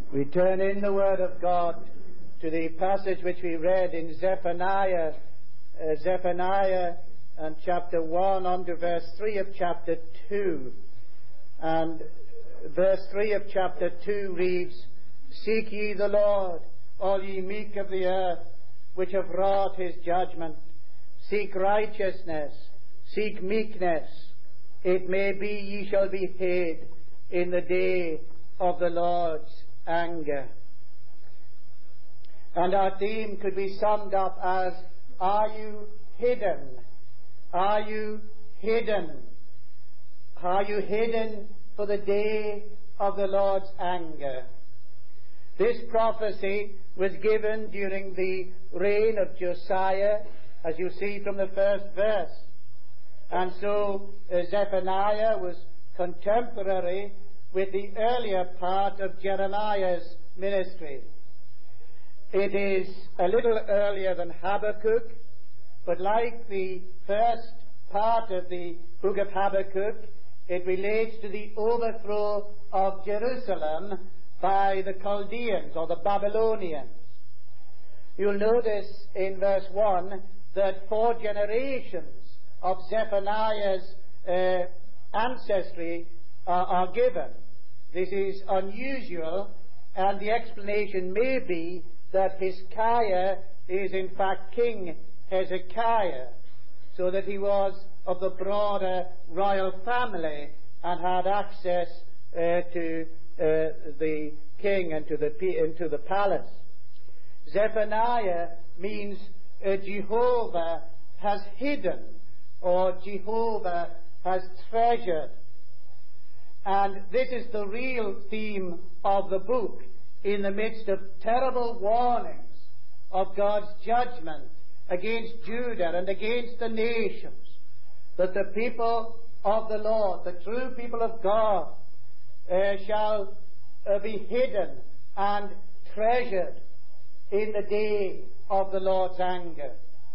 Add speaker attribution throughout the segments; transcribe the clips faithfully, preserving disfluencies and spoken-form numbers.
Speaker 1: We turn in the Word of God to the passage which we read in Zephaniah, uh, Zephaniah and chapter one on to verse three of chapter two. And verse three of chapter two reads, "Seek ye the Lord, all ye meek of the earth, which have wrought his judgment. Seek righteousness, seek meekness. It may be ye shall be hid in the day of the Lord's anger." And our theme could be summed up as, are you hidden? Are you hidden? Are you hidden for the day of the Lord's anger? This prophecy was given during the reign of Josiah, as you see from the first verse. And so uh, Zephaniah was contemporary with the earlier part of Jeremiah's ministry. It is a little earlier than Habakkuk, but like the first part of the book of Habakkuk, it relates to the overthrow of Jerusalem by the Chaldeans or the Babylonians. You'll notice in verse one that four generations of Zephaniah's uh, ancestry uh, are given. This is unusual, and the explanation may be that Hezekiah is in fact King Hezekiah, so that he was of the broader royal family and had access uh, to uh, the king and to the, and to the palace. Zephaniah means uh, Jehovah has hidden, or Jehovah has treasured. And this is the real theme of the book, in the midst of terrible warnings of God's judgment against Judah and against the nations, that the people of the Lord, the true people of God, uh, shall uh, be hidden and treasured in the day of the Lord's anger.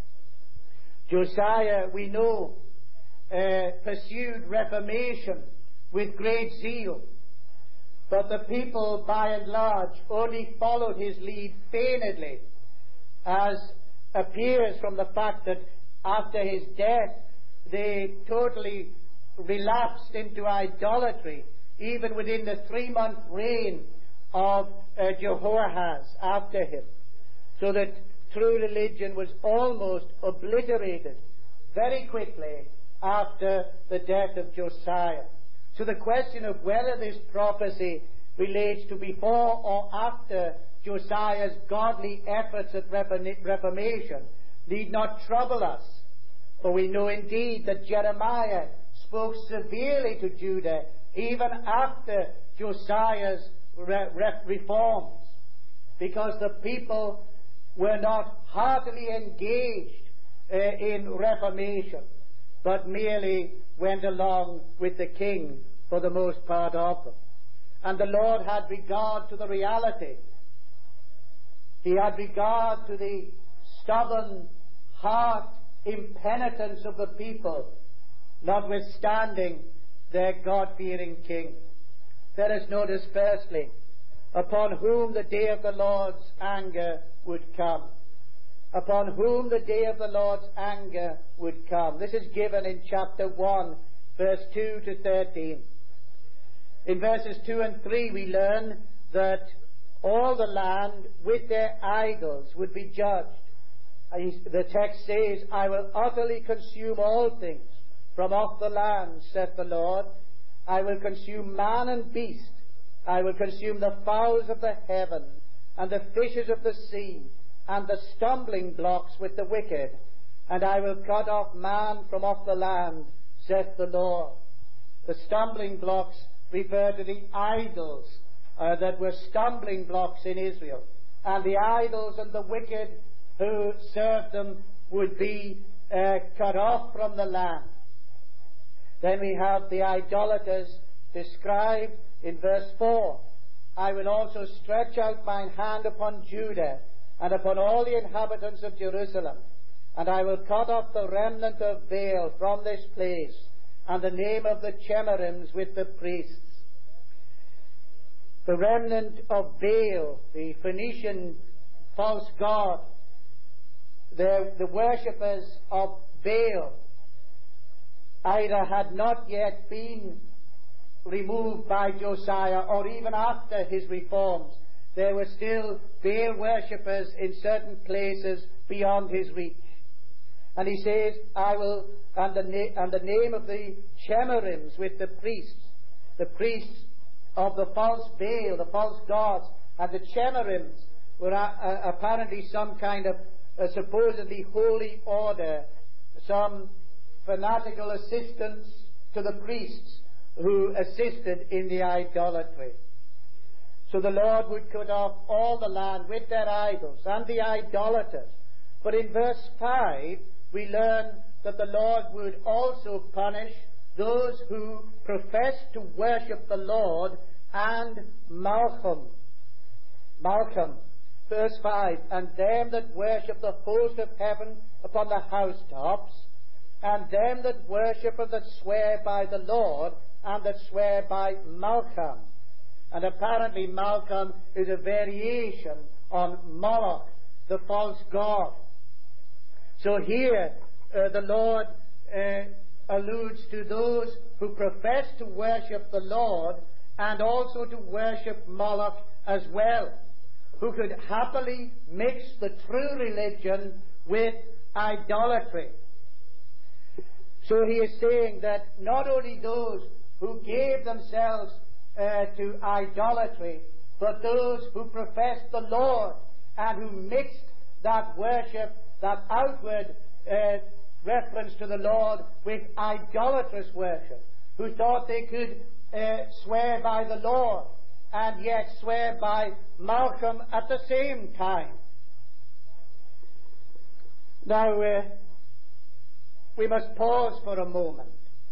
Speaker 1: Josiah, we know, uh, pursued reformation with great zeal, but the people, by and large, only followed his lead feignedly, as appears from the fact that after his death they totally relapsed into idolatry, even within the three-month reign of uh, Jehoahaz after him, so that true religion was almost obliterated very quickly after the death of Josiah. So the question of whether this prophecy relates to before or after Josiah's godly efforts at reformation need not trouble us, for we know indeed that Jeremiah spoke severely to Judah even after Josiah's re- re- reforms, because the people were not heartily engaged uh, in reformation, but merely went along with the king for the most part of them. And the Lord had regard to the reality. He had regard to the stubborn heart impenitence of the people, notwithstanding their God-fearing king. Let us notice firstly, upon whom the day of the Lord's anger would come. Upon whom the day of the Lord's anger would come. This is given in chapter one, verse two to thirteen. In verses two and three we learn that all the land with their idols would be judged. The text says, "I will utterly consume all things from off the land, saith the Lord. I will consume man and beast. I will consume the fowls of the heaven, and the fishes of the sea, and the stumbling blocks with the wicked. And I will cut off man from off the land, saith the Lord." The stumbling blocks refer to the idols uh, that were stumbling blocks in Israel. And the idols and the wicked who served them would be uh, cut off from the land. Then we have the idolaters described in verse four. "I will also stretch out mine hand upon Judah and upon all the inhabitants of Jerusalem, and I will cut off the remnant of Baal from this place, and the name of the Chemarims with the priests." the remnant of Baal, the Phoenician false god, the, the worshippers of Baal, either had not yet been removed by Josiah, or even after his reforms, there were still Baal worshippers in certain places beyond his reach. And he says, I will, and the, na- and the name of the Chemarims with the priests, the priests of the false Baal, the false gods, and the Chemarims were uh, uh, apparently some kind of uh, supposedly holy order, some fanatical assistants to the priests who assisted in the idolatry. So the Lord would cut off all the land with their idols and the idolaters. But in verse five, we learn that the Lord would also punish those who profess to worship the Lord and Malcham. Malcham, verse five, and them that worship the host of heaven upon the housetops, and them that worship and that swear by the Lord, and that swear by Malcham. And apparently Malcham is a variation on Moloch, the false god. So here uh, the Lord uh, alludes to those who profess to worship the Lord and also to worship Moloch as well, who could happily mix the true religion with idolatry. So he is saying that not only those who gave themselves uh, to idolatry, but those who professed the Lord and who mixed that worship, that outward uh, reference to the Lord, with idolatrous worship, who thought they could uh, swear by the Lord and yet swear by Malcham at the same time. Now, uh, we must pause for a moment.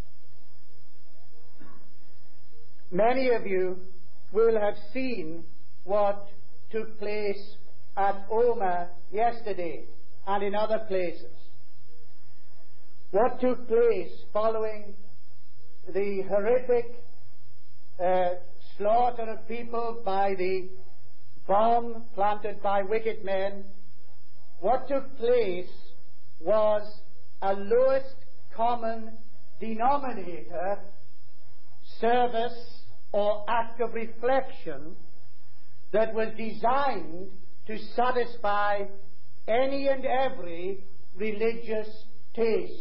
Speaker 1: Many of you will have seen what took place at Omagh yesterday and in other places. What took place following the horrific uh, slaughter of people by the bomb planted by wicked men, what took place was a lowest common denominator service or act of reflection that was designed to satisfy any and every religious taste.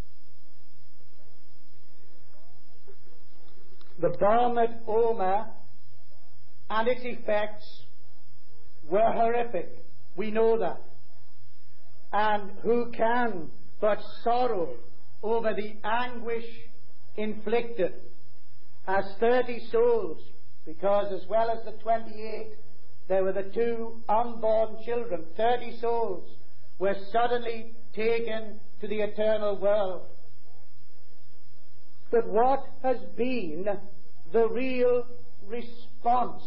Speaker 1: The bomb at Omagh and its effects were horrific. We know that. And who can but sorrow over the anguish inflicted as thirty souls, because as well as the twenty-eight, there were the two unborn children, thirty souls were suddenly taken to the eternal world. But what has been the real response?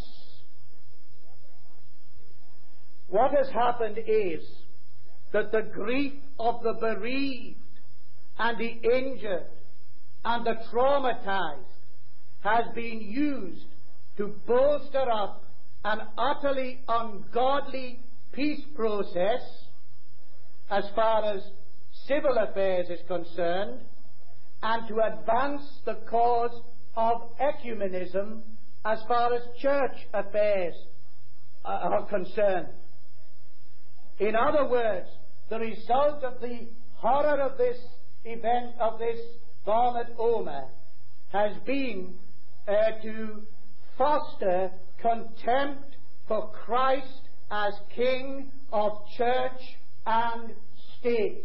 Speaker 1: What has happened is that the grief of the bereaved and the injured and the traumatized has been used to bolster up an utterly ungodly peace process as far as civil affairs is concerned, and to advance the cause of ecumenism as far as church affairs are concerned. In other words, the result of the horror of this event, of this bomb at Omagh, has been uh, to foster contempt for Christ as King of church and state.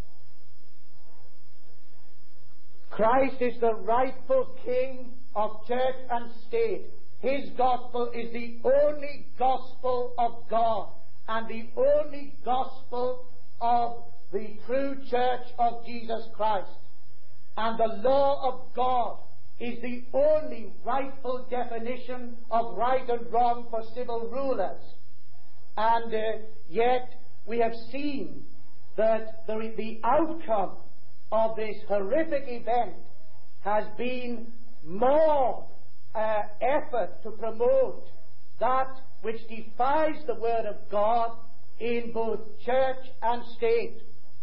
Speaker 1: Christ is the rightful King of church and state. His gospel is the only gospel of God and the only gospel of the true church of Jesus Christ. And the law of God is the only rightful definition of right and wrong for civil rulers. And uh, yet we have seen that the, the outcome of this horrific event has been more uh, uh, effort to promote that which defies the Word of God in both church and state.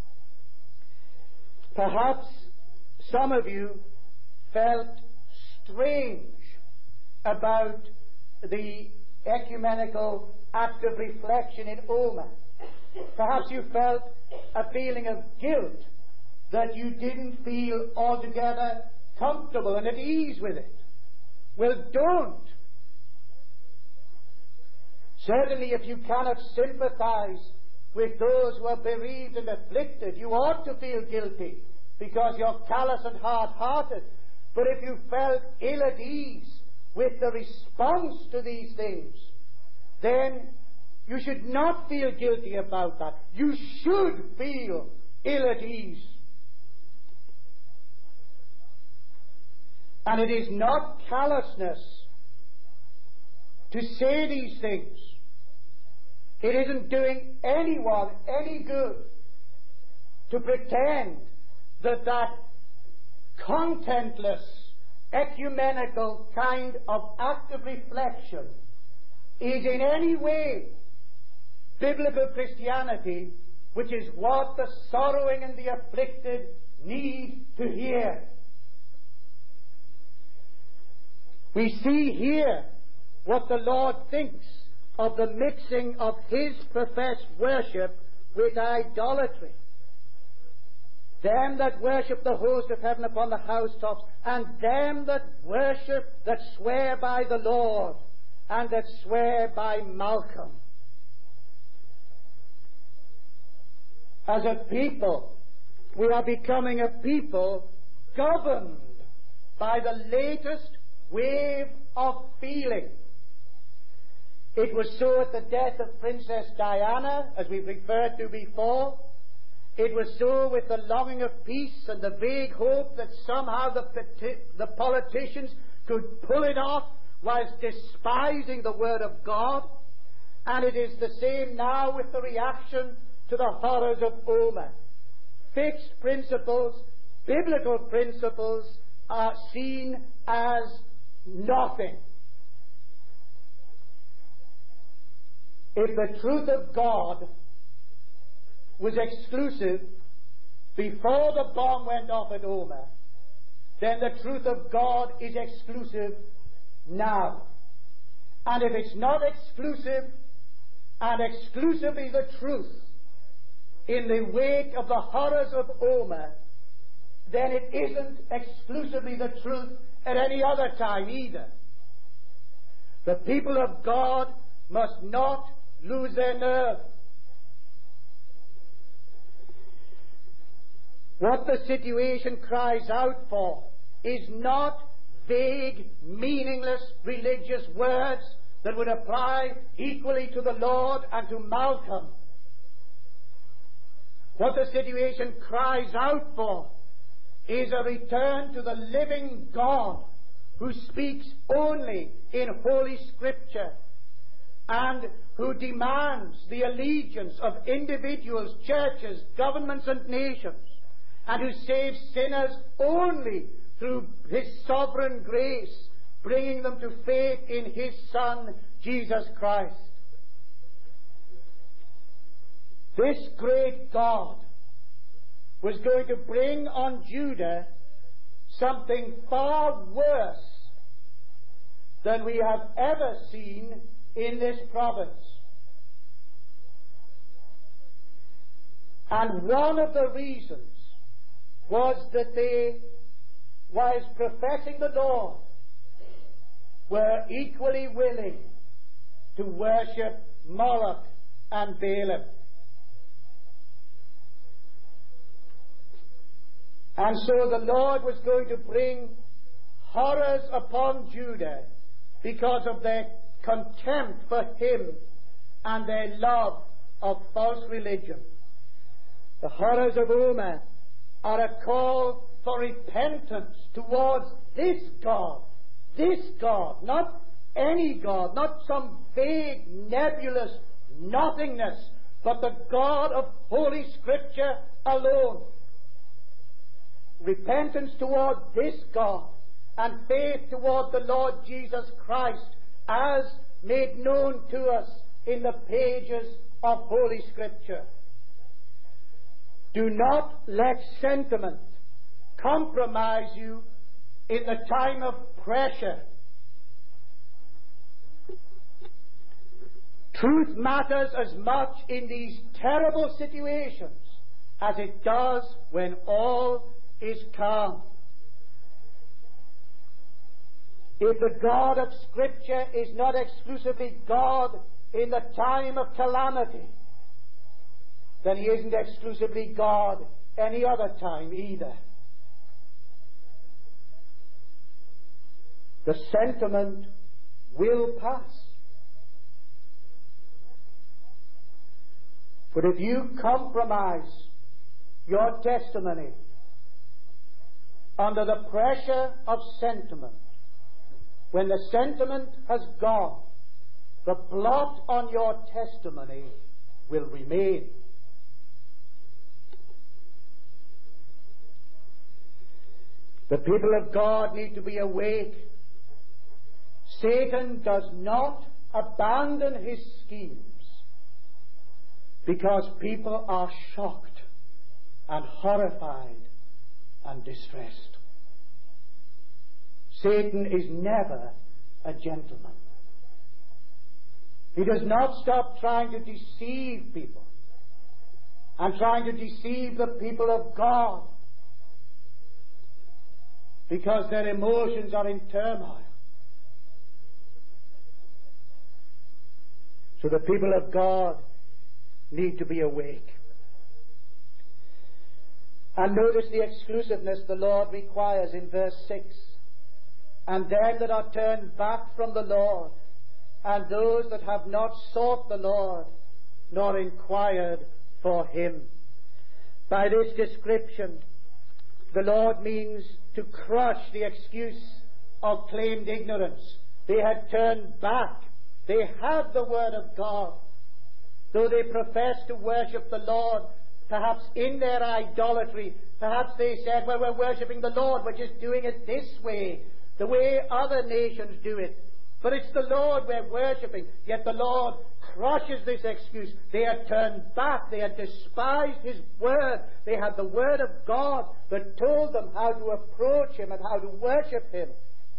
Speaker 1: Perhaps some of you felt strange about the ecumenical act of reflection in Omer. Perhaps you felt a feeling of guilt that you didn't feel altogether comfortable and at ease with it. Well, don't. Certainly, if you cannot sympathize with those who are bereaved and afflicted, you ought to feel guilty because you're callous and hard-hearted. But if you felt ill at ease with the response to these things, then you should not feel guilty about that. You should feel ill at ease. And it is not callousness to say these things. It isn't doing anyone any good to pretend that that contentless, ecumenical kind of act of reflection is in any way biblical Christianity, which is what the sorrowing and the afflicted need to hear. We see here what the Lord thinks of the mixing of His professed worship with idolatry. Them that worship the host of heaven upon the housetops, and them that worship, that swear by the Lord, and that swear by Malcolm. As a people, we are becoming a people governed by the latest wave of feeling. It was so at the death of Princess Diana, as we've referred to before. It was so with the longing of peace and the vague hope that somehow the, the politicians could pull it off whilst despising the Word of God. And it is the same now with the reaction to the horrors of Omer. Fixed principles, biblical principles, are seen as nothing. If the truth of God was exclusive before the bomb went off at Omer, then the truth of God is exclusive now. And if it's not exclusive and exclusively the truth in the wake of the horrors of Omer, then it isn't exclusively the truth at any other time either. The people of God must not lose their nerve. What the situation cries out for is not vague, meaningless religious words that would apply equally to the Lord and to Malcolm. What the situation cries out for is a return to the living God who speaks only in Holy Scripture and who demands the allegiance of individuals, churches, governments and nations, and who saves sinners only through His sovereign grace, bringing them to faith in His Son, Jesus Christ. This great God was going to bring on Judah something far worse than we have ever seen in this province. And one of the reasons was that they, whilst professing the Lord, were equally willing to worship Moloch and Balaam. And so the Lord was going to bring horrors upon Judah because of their contempt for Him and their love of false religion. The horrors of Omer are a call for repentance towards this God, this God, not any God, not some vague, nebulous nothingness, but the God of Holy Scripture alone. Repentance toward this God and faith toward the Lord Jesus Christ as made known to us in the pages of Holy Scripture. Do not let sentiment compromise you in the time of pressure. Truth matters as much in these terrible situations as it does when all is calm. If the God of Scripture is not exclusively God in the time of calamity, then He isn't exclusively God any other time either. The sentiment will pass. But if you compromise your testimony under the pressure of sentiment, when the sentiment has gone, the blot on your testimony will remain. The people of God need to be awake. Satan does not abandon his schemes because people are shocked and horrified and distressed. Satan is never a gentleman. He does not stop trying to deceive people and trying to deceive the people of God because their emotions are in turmoil. So the people of God need to be awake. And notice the exclusiveness the Lord requires in verse six. And them that are turned back from the Lord, and those that have not sought the Lord, nor inquired for Him. By this description, the Lord means to crush the excuse of claimed ignorance. They had turned back. They have the Word of God. Though they profess to worship the Lord, perhaps in their idolatry, perhaps they said, well, we're worshipping the Lord, we're just doing it this way, the way other nations do it. But it's the Lord we're worshipping. Yet the Lord crushes this excuse. They had turned back. They had despised His Word. They had the Word of God that told them how to approach Him and how to worship Him.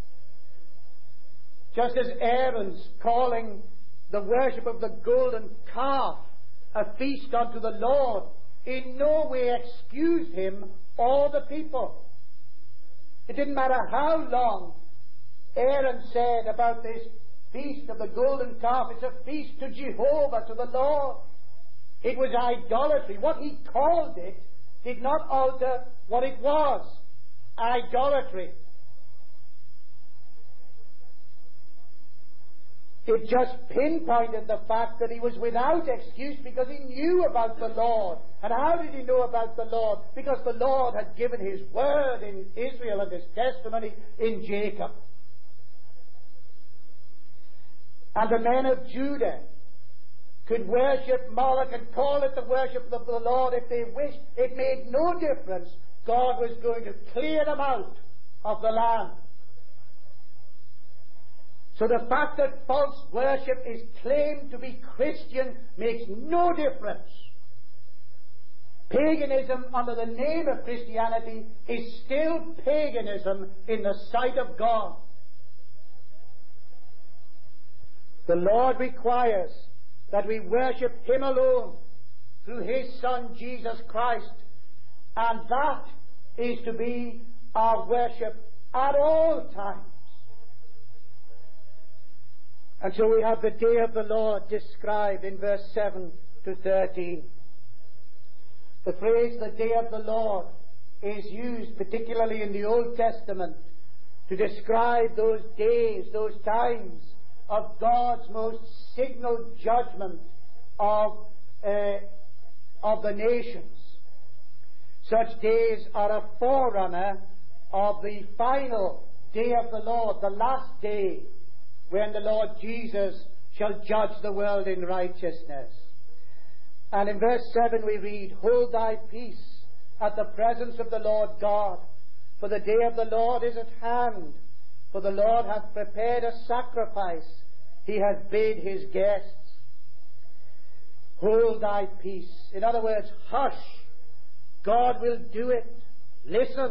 Speaker 1: Just as Aaron's calling the worship of the golden calf a feast unto the Lord in no way excused him or the people. It didn't matter how long Aaron said about this feast of the golden calf, it's a feast to Jehovah, to the Lord. It was idolatry. What he called it did not alter what it was. Idolatry. It just pinpointed the fact that he was without excuse because he knew about the Lord. And how did he know about the Lord? Because the Lord had given His Word in Israel and His testimony in Jacob. And the men of Judah could worship Moloch and call it the worship of the Lord if they wished. It made no difference. God was going to clear them out of the land. So the fact that false worship is claimed to be Christian makes no difference. Paganism under the name of Christianity is still paganism in the sight of God. The Lord requires that we worship Him alone through His Son Jesus Christ, and that is to be our worship at all times. And so we have the day of the Lord described in verse seven to thirteen. The phrase, the day of the Lord, is used particularly in the Old Testament to describe those days, those times of God's most signal judgment of, uh, of the nations. Such days are a forerunner of the final day of the Lord, the last day, when the Lord Jesus shall judge the world in righteousness. And in verse seven we read, hold thy peace at the presence of the Lord God, for the day of the Lord is at hand. for the Lord hath prepared a sacrifice. He hath bade his guests. Hold thy peace. In other words, hush. God will do it. Listen.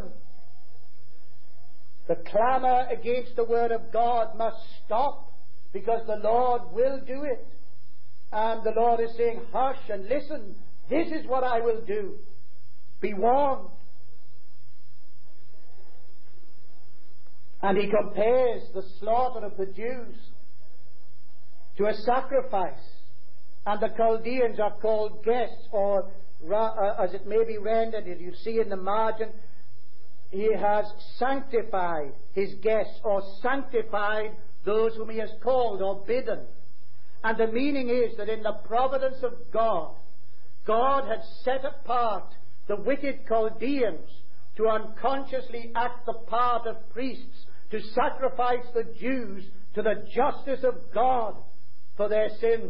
Speaker 1: The clamour against the word of God must stop, because the Lord will do it. And the Lord is saying, hush and listen. This is what I will do. Be warned. And he compares the slaughter of the Jews to a sacrifice. And the Chaldeans are called guests, or uh, as it may be rendered, you see in the margin, he has sanctified his guests, or sanctified those whom he has called or bidden. And the meaning is that in the providence of God, God had set apart the wicked Chaldeans to unconsciously act the part of priests, to sacrifice the Jews to the justice of God for their sins.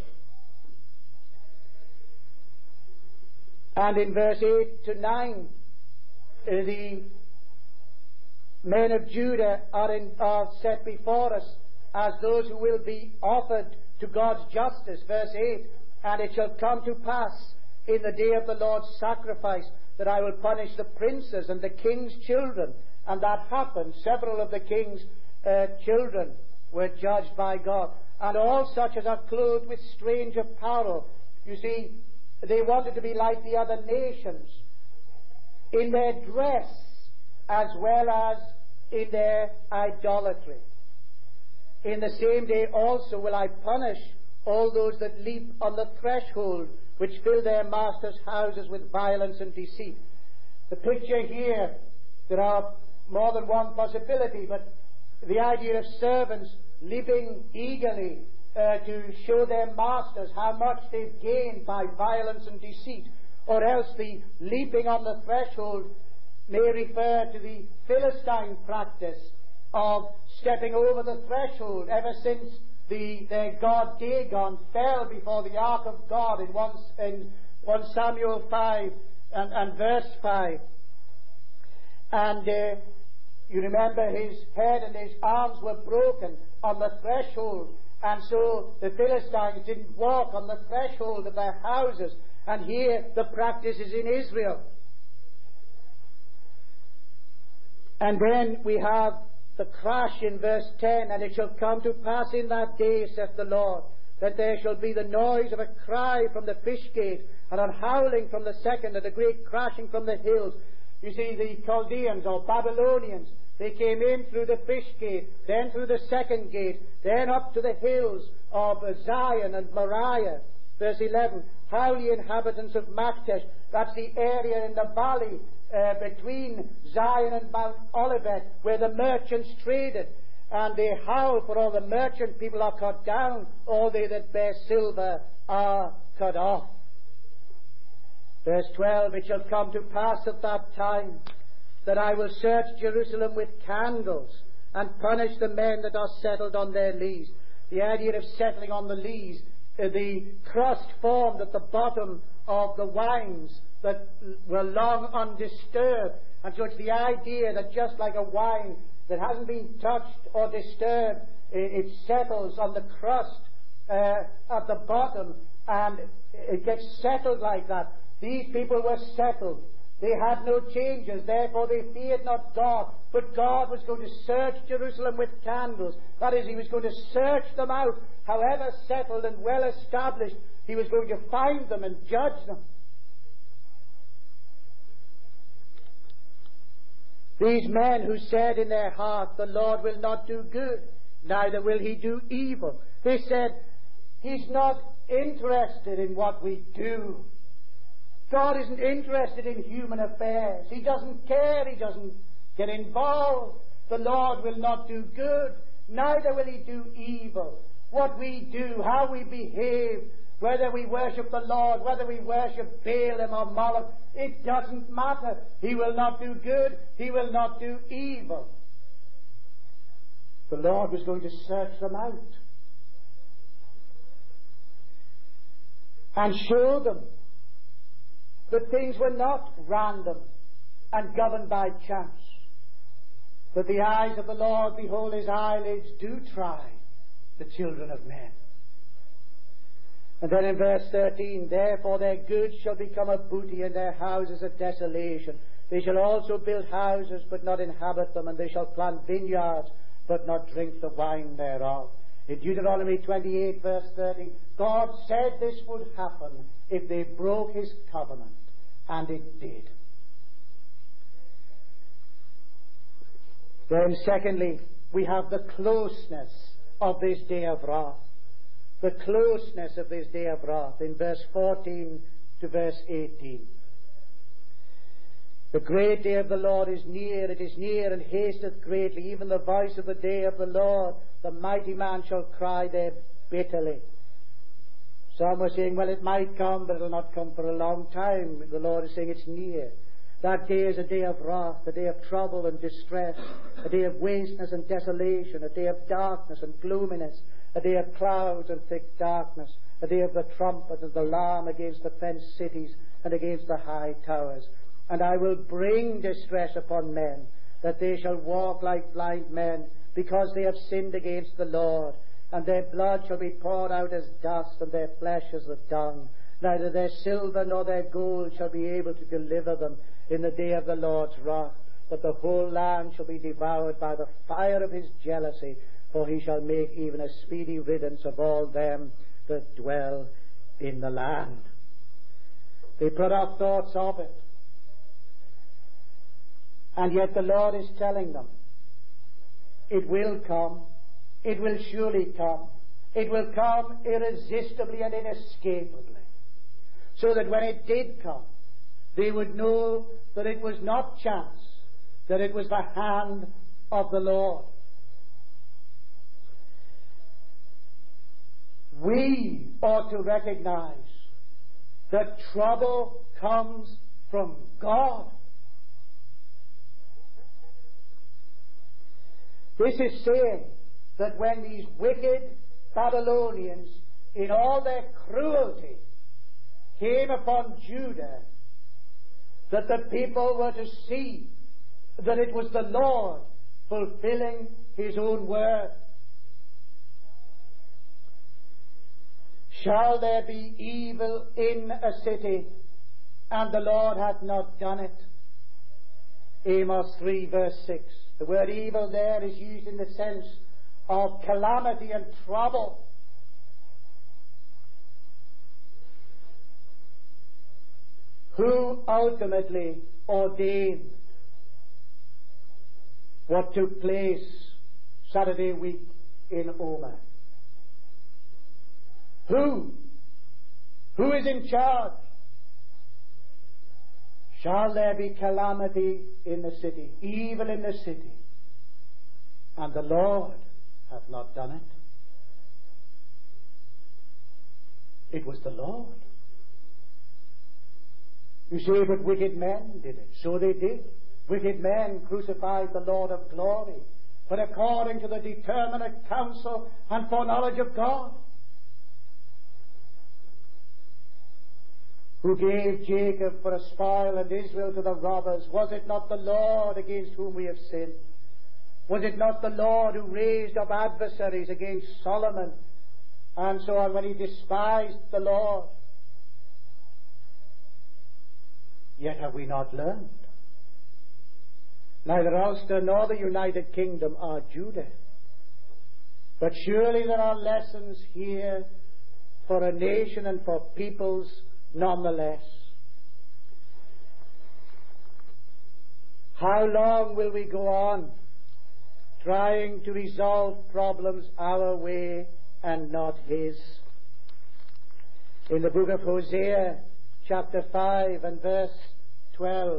Speaker 1: And in verse eight to nine, the men of Judah are, in, are set before us as those who will be offered to God's justice. Verse eight, and it shall come to pass in the day of the Lord's sacrifice that I will punish the princes and the king's children. And that happened. Several of the king's uh, children were judged by God. And all such as are clothed with strange apparel. You see, they wanted to be like the other nations in their dress as well as in their idolatry. In the same day also will I punish all those that leap on the threshold, which fill their masters' houses with violence and deceit. The picture here, there are more than one possibility, but the idea of servants leaping eagerly uh, to show their masters how much they've gained by violence and deceit, or else the leaping on the threshold may refer to the Philistine practice of stepping over the threshold ever since the, their god Dagon fell before the ark of God in one, in First Samuel five and, and verse five. And uh, you remember his head and his arms were broken on the threshold, and so the Philistines didn't walk on the threshold of their houses. And here the practice is in Israel. And then we have the crash in verse ten, and it shall come to pass in that day, saith the Lord, that there shall be the noise of a cry from the fish gate, and a howling from the second, and a great crashing from the hills. You see, the Chaldeans or Babylonians, they came in through the fish gate, then through the second gate, then up to the hills of Zion and Moriah. Verse eleven, howl ye inhabitants of Maktesh. That's the area in the valley uh, between Zion and Mount Olivet where the merchants traded. And they howl, for all the merchant people are cut down, all they that bear silver are cut off. Verse twelve, it shall come to pass at that time that I will search Jerusalem with candles, and punish the men that are settled on their lees. The idea of settling on the lees, uh, the crust formed at the bottom of the wines that were long undisturbed. And so it's the idea that just like a wine that hasn't been touched or disturbed, it, it settles on the crust uh, at the bottom, and it gets settled like that. These people were settled. They had no changes, therefore they feared not God. But God was going to search Jerusalem with candles. That is, he was going to search them out. However settled and well established, he was going to find them and judge them. These men who said in their heart, the Lord will not do good, neither will he do evil. They said, he's not interested in what we do. God isn't interested in human affairs. He doesn't care. He doesn't get involved. The Lord will not do good, neither will he do evil. What we do, how we behave, whether we worship the Lord, whether we worship Baalim or Moloch, it doesn't matter. He will not do good. He will not do evil. The Lord was going to search them out and show them that things were not random and governed by chance. But the eyes of the Lord, behold, his eyelids do try the children of men. And then in verse thirteen, therefore their goods shall become a booty, and their houses a desolation. They shall also build houses, but not inhabit them, and they shall plant vineyards, but not drink the wine thereof. In Deuteronomy twenty-eight, verse thirty, God said this would happen if they broke his covenant, and it did. Then secondly, we have the closeness of this day of wrath. The closeness of this day of wrath in verse fourteen to verse eighteen. The great day of the Lord is near, it is near and hasteth greatly, even the voice of the day of the Lord. The mighty man shall cry there bitterly. Some were saying, well, it might come, but it will not come for a long time. The Lord is saying it's near. That day is a day of wrath, a day of trouble and distress, a day of wasteness and desolation, a day of darkness and gloominess, a day of clouds and thick darkness, a day of the trumpet and the alarm against the fenced cities and against the high towers. And I will bring distress upon men, that they shall walk like blind men, because they have sinned against the Lord. And their blood shall be poured out as dust, and their flesh as the dung. Neither their silver nor their gold shall be able to deliver them in the day of the Lord's wrath. But the whole land shall be devoured by the fire of his jealousy, for he shall make even a speedy riddance of all them that dwell in the land. They put off thoughts of it. And yet the Lord is telling them, it will come. It will surely come. It will come irresistibly and inescapably. So that when it did come, they would know that it was not chance, that it was the hand of the Lord. We ought to recognize that trouble comes from God. This is saying that when these wicked Babylonians, in all their cruelty, came upon Judah, that the people were to see that it was the Lord fulfilling his own word. Shall there be evil in a city, and the Lord hath not done it? Amos three, verse six. The word evil there is used in the sense of calamity and trouble. Who ultimately ordained what took place Saturday week in Omagh? Who? Who is in charge? Shall there be calamity in the city, evil in the city, and the Lord hath not done it? It was the Lord. You say, but wicked men did it. So they did. Wicked men crucified the Lord of glory, but according to the determinate counsel and foreknowledge of God, who gave Jacob for a spoil and Israel to the robbers. Was it not the Lord against whom we have sinned? Was it not the Lord who raised up adversaries against Solomon and so on when he despised the Lord? Yet have we not learned? Neither Ulster nor the United Kingdom are Judah. But surely there are lessons here for a nation and for peoples nonetheless. How long will we go on trying to resolve problems our way and not his? In the book of Hosea, chapter five and verse twelve,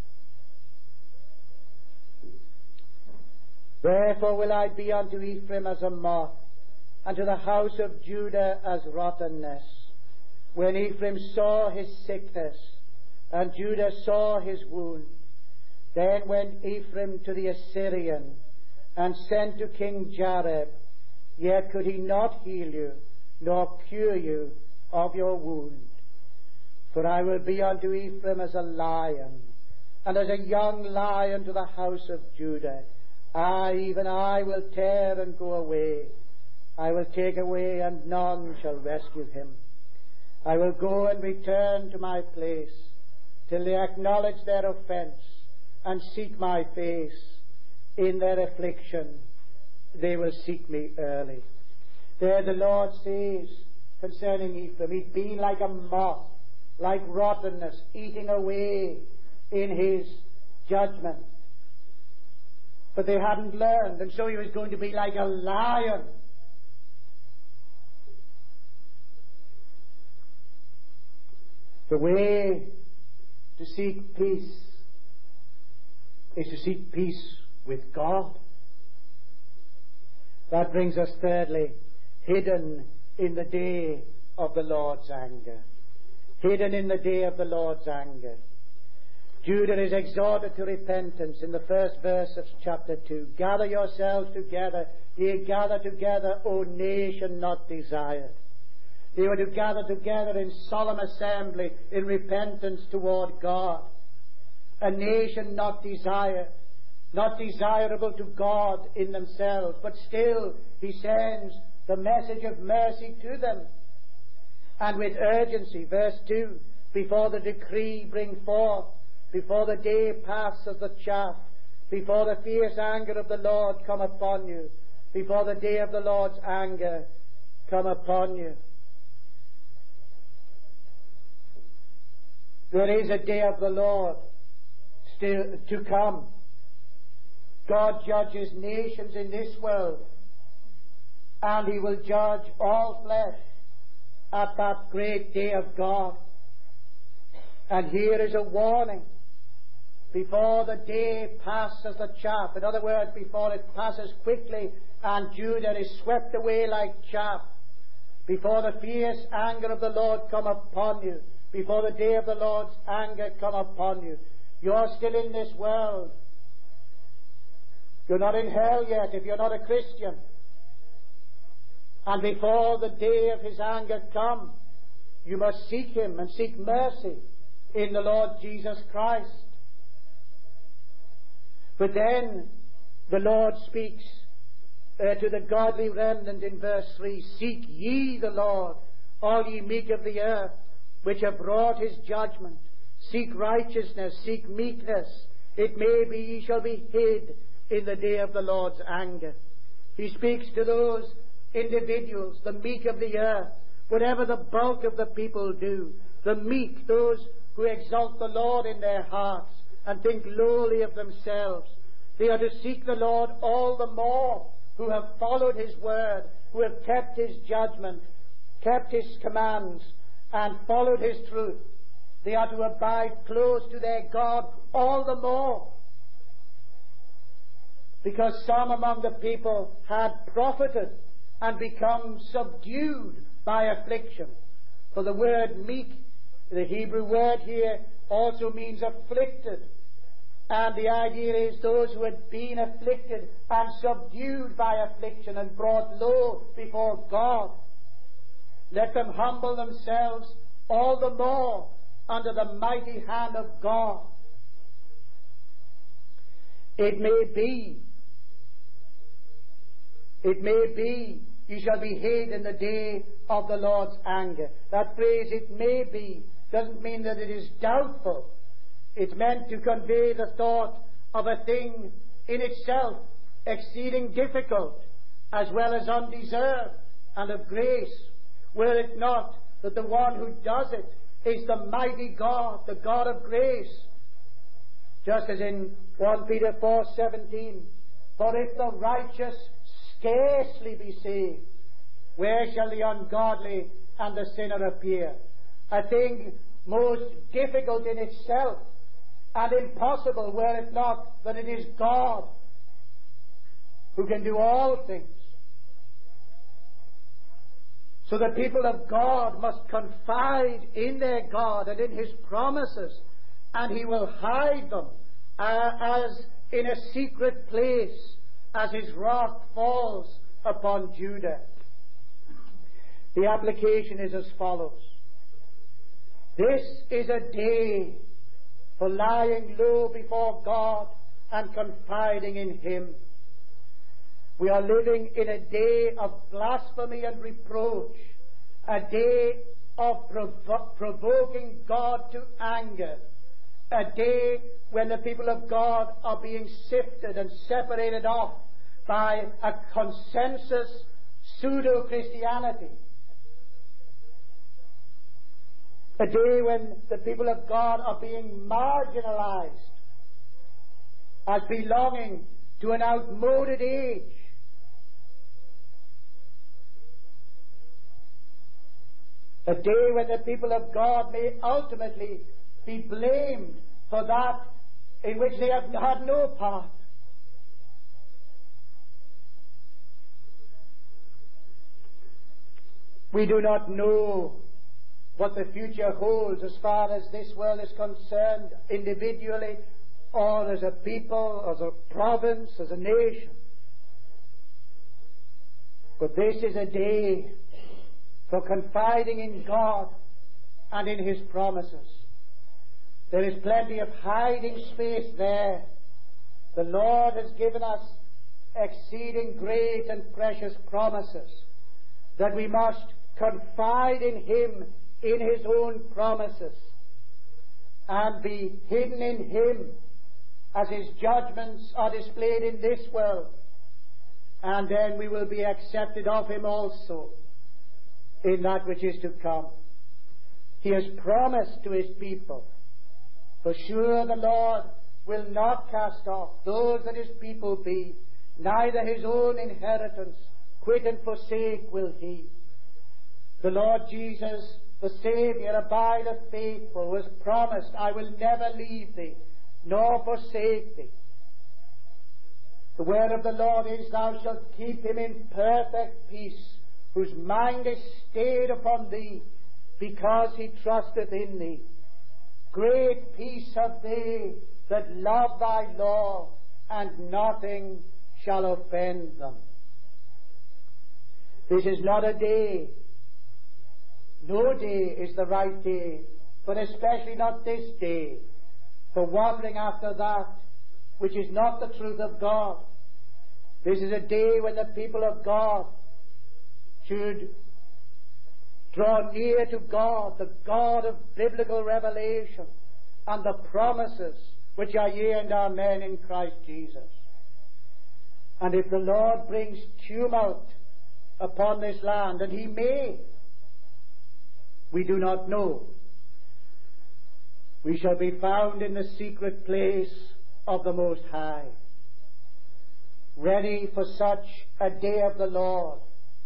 Speaker 1: therefore will I be unto Ephraim as a moth, and to the house of Judah as rottenness. When Ephraim saw his sickness, and Judah saw his wound, then went Ephraim to the Assyrian, and sent to King Jareb, yet could he not heal you, nor cure you of your wound. For I will be unto Ephraim as a lion, and as a young lion to the house of Judah. I, even I, will tear and go away. I will take away, and none shall rescue him. I will go and return to my place, till they acknowledge their offense and seek my face. In their affliction they will seek me early. There the Lord says concerning Ephraim, he's been like a moth, like rottenness, eating away in his judgment. But they hadn't learned, and so he was going to be like a lion. The way to seek peace is to seek peace with God. That brings us thirdly, hidden in the day of the Lord's anger. Hidden in the day of the Lord's anger. Judah is exhorted to repentance in the first verse of chapter two. Gather yourselves together, ye gather together, O nation not desired. They were to gather together in solemn assembly in repentance toward God. A nation not desired, not desirable to God in themselves, but still he sends the message of mercy to them. And with urgency, verse two, before the decree bring forth, before the day pass as the chaff, before the fierce anger of the Lord come upon you, before the day of the Lord's anger come upon you. There is a day of the Lord still to come. God judges nations in this world, and he will judge all flesh at that great day of God. And here is a warning. Before the day passes the chaff, in other words, before it passes quickly and Judah is swept away like chaff, before the fierce anger of the Lord come upon you, before the day of the Lord's anger come upon you, you're still in this world. You're not in hell yet if you're not a Christian. And before the day of his anger come, you must seek him and seek mercy in the Lord Jesus Christ. But then the Lord speaks uh, to the godly remnant in verse three, Seek ye the Lord, all ye meek of the earth, which have wrought his judgment. Seek righteousness, seek meekness. It may be ye shall be hid in the day of the Lord's anger. He speaks to those individuals, the meek of the earth, whatever the bulk of the people do, the meek, those who exalt the Lord in their hearts and think lowly of themselves. They are to seek the Lord all the more, who have followed his word, who have kept his judgment, kept his commands, and followed his truth. They are to abide close to their God all the more, because some among the people had profited and become subdued by affliction. For the word meek, the Hebrew word here, also means afflicted. And the idea is those who had been afflicted and subdued by affliction and brought low before God. Let them humble themselves all the more under the mighty hand of God. It may be, it may be, ye shall be hid in the day of the Lord's anger. That phrase, it may be, doesn't mean that it is doubtful. It's meant to convey the thought of a thing in itself exceeding difficult, as well as undeserved, and of grace, were it not that the one who does it is the mighty God, the God of grace. Just as in First Peter four seventeen, for if the righteous scarcely be saved, where shall the ungodly and the sinner appear? A thing most difficult in itself, and impossible were it not that it is God who can do all things. So the people of God must confide in their God and in his promises, and he will hide them uh, as in a secret place as his wrath falls upon Judah. The application is as follows. This is a day for lying low before God and confiding in him. We are living in a day of blasphemy and reproach, a day of provo- provoking God to anger, a day when the people of God are being sifted and separated off by a consensus pseudo-Christianity, a day when the people of God are being marginalized as belonging to an outmoded age. A day when the people of God may ultimately be blamed for that in which they have had no part. We do not know what the future holds as far as this world is concerned, individually or as a people, as a province, as a nation. But this is a day for confiding in God and in His promises. There is plenty of hiding space there. The Lord has given us exceeding great and precious promises that we must confide in Him, in His own promises, and be hidden in Him as His judgments are displayed in this world, and then we will be accepted of Him also in that which is to come. He has promised to His people, for sure the Lord will not cast off those that His people be, neither His own inheritance quit and forsake will He. The Lord Jesus, the Saviour, abideth faithful, was promised, I will never leave thee, nor forsake thee. The word of the Lord is, thou shalt keep him in perfect peace, whose mind is stayed upon thee, because he trusteth in thee. Great peace have they that love thy law, and nothing shall offend them. This is not a day, no day is the right day, but especially not this day, for wandering after that which is not the truth of God. This is a day when the people of God should draw near to God, the God of biblical revelation, and the promises which are yea and amen in Christ Jesus. And if the Lord brings tumult upon this land, and He may, we do not know, we shall be found in the secret place of the Most High, ready for such a day of the Lord,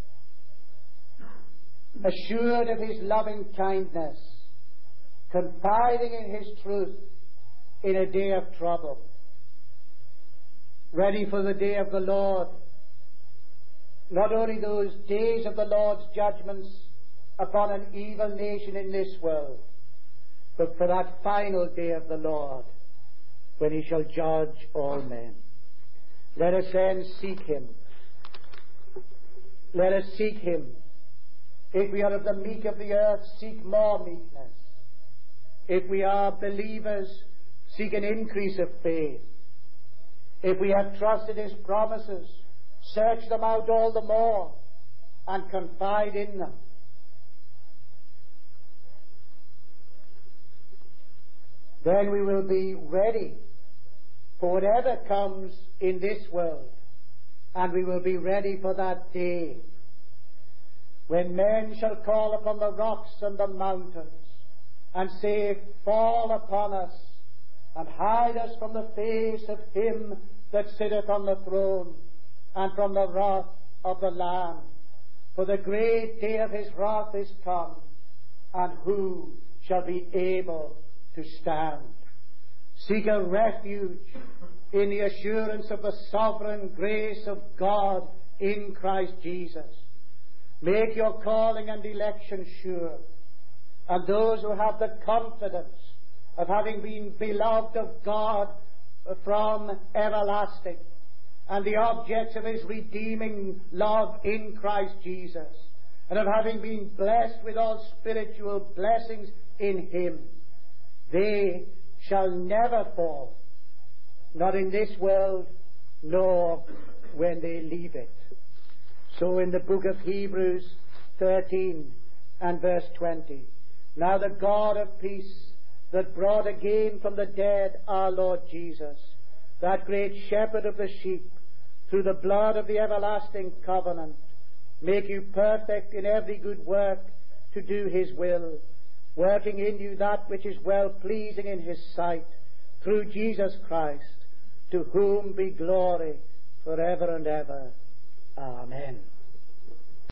Speaker 1: assured of His loving kindness, confiding in His truth in a day of trouble, ready for the day of the Lord, not only those days of the Lord's judgments upon an evil nation in this world, but for that final day of the Lord, when He shall judge all men. Let us then seek Him. Let us seek Him. If we are of the meek of the earth, seek more meekness. If we are believers, seek an increase of faith. If we have trusted His promises, search them out all the more and confide in them. Then we will be ready for whatever comes in this world, and we will be ready for that day when men shall call upon the rocks and the mountains and say, fall upon us and hide us from the face of Him that sitteth on the throne and from the wrath of the Lamb. For the great day of His wrath is come, and who shall be able to stand? Seek a refuge in the assurance of the sovereign grace of God in Christ Jesus. Make your calling and election sure. And those who have the confidence of having been beloved of God from everlasting, and the objects of His redeeming love in Christ Jesus, and of having been blessed with all spiritual blessings in Him, they shall never fall, not in this world, nor when they leave it. So in the book of Hebrews thirteen and verse twenty, now the God of peace, that brought again from the dead our Lord Jesus, that great shepherd of the sheep, through the blood of the everlasting covenant, make you perfect in every good work to do his will, working in you that which is well pleasing in his sight, through Jesus Christ, to whom be glory forever and ever. Amen.